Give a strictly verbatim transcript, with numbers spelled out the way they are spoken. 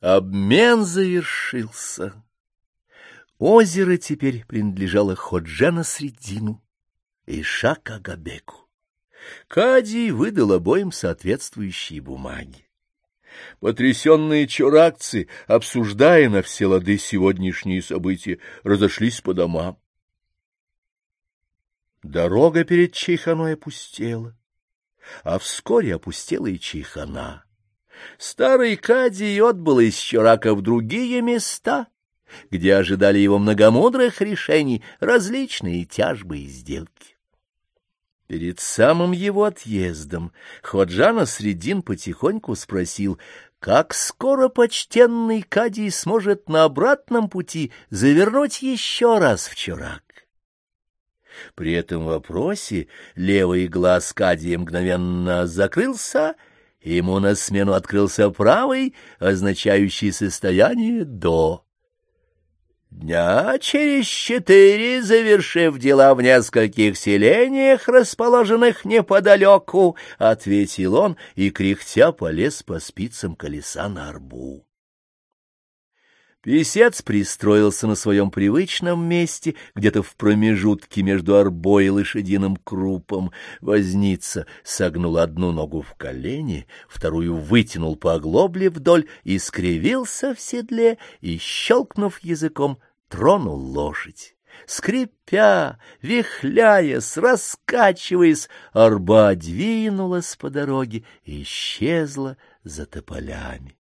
Обмен завершился. Озеро теперь принадлежало Ходжа Насреддину и Шах-Агабеку. Кади выдал обоим соответствующие бумаги. Потрясенные чоракцы, обсуждая на все лады сегодняшние события, разошлись по домам. Дорога перед Чайханой опустела, а вскоре опустела и Чайхана. Старый Кади отбыл из Чорака в другие места, где ожидали его многомудрых решений, различные тяжбы и сделки. Перед самым его отъездом Ходжа Насреддин потихоньку спросил, как скоро почтенный Кади сможет на обратном пути завернуть еще раз в Чорак. При этом вопросе левый глаз Кади мгновенно закрылся, и ему на смену открылся правый, означающий состояние «до». Дня через четыре, завершив дела в нескольких селениях, расположенных неподалеку, — ответил он и, кряхтя, полез по спицам колеса на арбу. Писец пристроился на своем привычном месте, где-то в промежутке между арбой и лошадиным крупом. Возница согнул одну ногу в колени, вторую вытянул по оглобле вдоль и скривился в седле, и, щелкнув языком, тронул лошадь. Скрипя, вихляясь, раскачиваясь, арба двинулась по дороге и исчезла за тополями.